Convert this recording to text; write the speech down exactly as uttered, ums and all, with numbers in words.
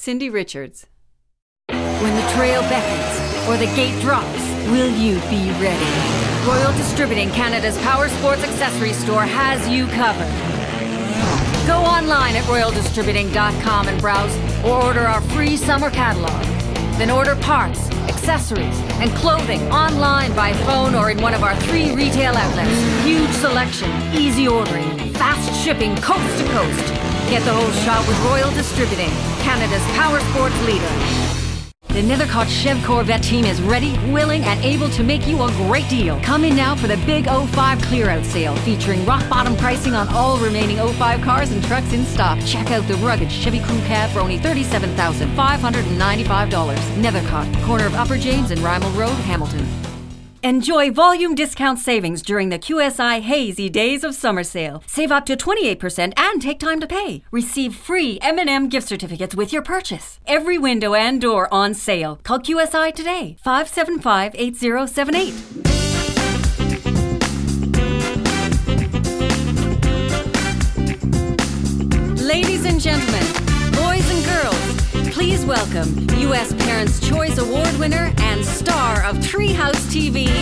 Cindy Richards. When the trail beckons or the gate drops, will you be ready? Royal Distributing, Canada's power sports accessory store, has you covered. Go online at royal distributing dot com and browse or order our free summer catalog. Then order parts, accessories, and clothing online, by phone, or in one of our three retail outlets. Huge selection, easy ordering, fast shipping coast to coast. Get the whole shot with Royal Distributing, Canada's power sports leader. The Nethercott Chev Corvette team is ready, willing, and able to make you a great deal. Come in now for the big oh five clear-out sale, featuring rock-bottom pricing on all remaining oh five cars and trucks in stock. Check out the rugged Chevy Crew Cab for only thirty-seven thousand five hundred ninety-five dollars. Nethercott, corner of Upper James and Rymel Road, Hamilton. Enjoy volume discount savings during the Q S I Hazy Days of Summer Sale. Save up to twenty-eight percent and take time to pay. Receive free M and M gift certificates with your purchase. Every window and door on sale. Call Q S I today. five seven five, eight zero seven eight. Ladies and gentlemen, boys and girls, please welcome U S Parents' Choice Award winner and star of Treehouse T V,